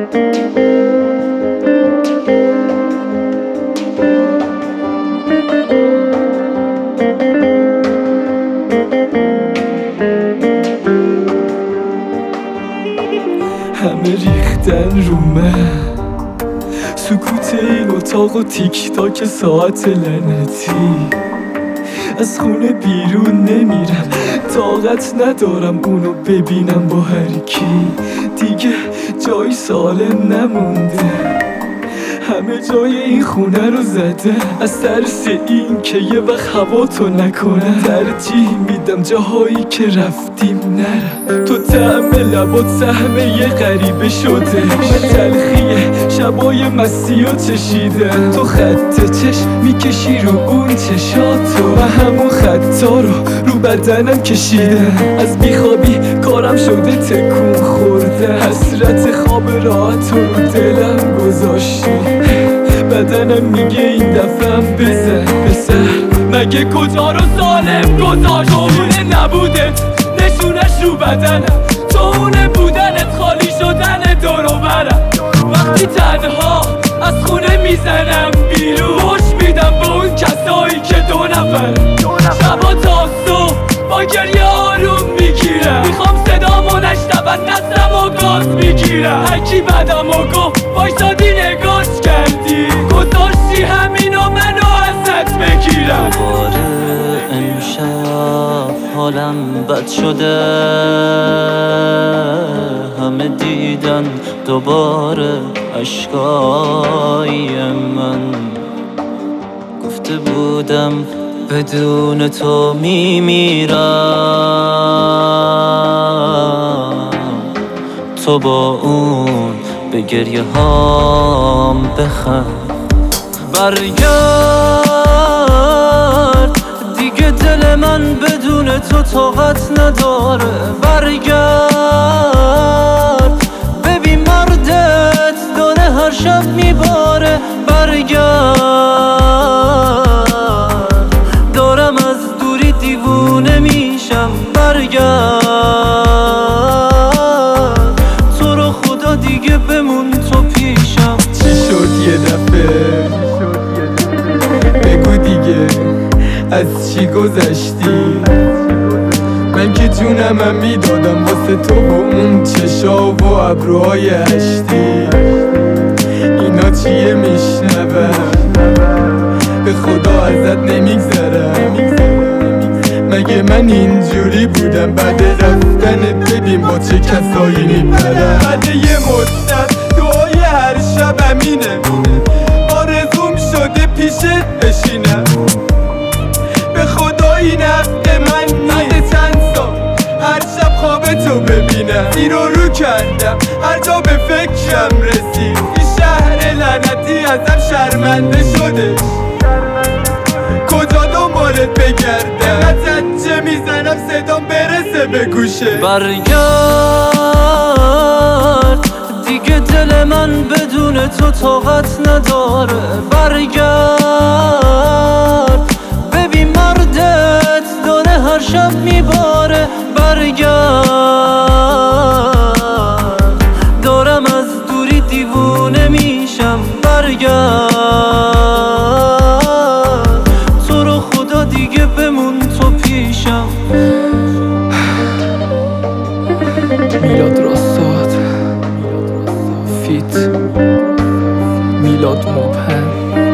همه ریختن رو من، سکوت این اتاق و تیک تاک ساعت لعنتی. از خونه بیرون نمیرم، طاقت ندارم اونو ببینم با هر کی. دیگه جای سالم نمونده، همه جای این خونه رو زده. از ترس این که یه وقت هوا تو نکنه، ترجیح میدم جاهایی که رفتیم نرم. تو طعم لبات سهم یه غریبه شده، من تلخیه شبای مستی و چشیده. تو خط چشم میکشی رو اون چشاتو، و همون خطا رو بدنم کشیده. از بیخوابی کارم شده تکون خورده، حسرت خواب راحت رو دلم گذاشتی. بدنم میگه این دفعه بزن پسر، مگه کجا رو سالم گذاشتی؟ تو اونه نبودت نشونش رو بدنم، تو اونه بودنت خالی شدن دور و برم. وقتی تنها از خونه میزنم بیرون، خوش میدم به اون کسایی که دو نفرم. شبا تا صبح با گریه آروم میگیرم، میخوام صدامو نشنون نسلم و گاز میگیرم. هرکی بدم و گفت وایسادی نگاش کردی، گذاشتی همینو منو ازت بگیرم. دوباره امشب حالم بد شده، همه دیدن دوباره اشکای من. گفته بودم بدون تو میمیرم، تو با اون به گریه هام بخند. برگرد دیگه دل من بدون تو طاقت نداره. برگرد ببین مردت داره هر شب میباره. برگرد دارم از دوری دیوونه میشم. برگرد تو رو خدا دیگه بمون تو پیشم. چی شد یه دفعه بگو دیگه، از چی گذشتی؟ من که جونمم میدادم واسه تو و اون چشا و ابروهای هشتی. اینا چیه میشنوم؟ به خدا ازت نمیگذرم. مگه من اینجوری بودم بعد رفتن ببین با چه کسایی میپرم. بعد یه مدت دعای هر شب امینه، آرزوم شده پیشت بشینم. به خدا این حق من بعد چند سال هر شب خواب تو ببینم. زیر و رو کردم هر جا به فکرم رسید، این شهر لعنتی ازم شرمنده شده. کجا دنبالت بگردم؟ اینقدر زجه میزنم صدام برسه به گوشه. برگرد دیگه دل من بدون تو طاقت نداره. برگرد ببین مردت داره هر شب میباره. برگرد دارم از دوری دیوونه میشم. برگرد تو رو خدا دیگه بمون تو پیشم. میلاد راستاد، فیت میلاد مبهم.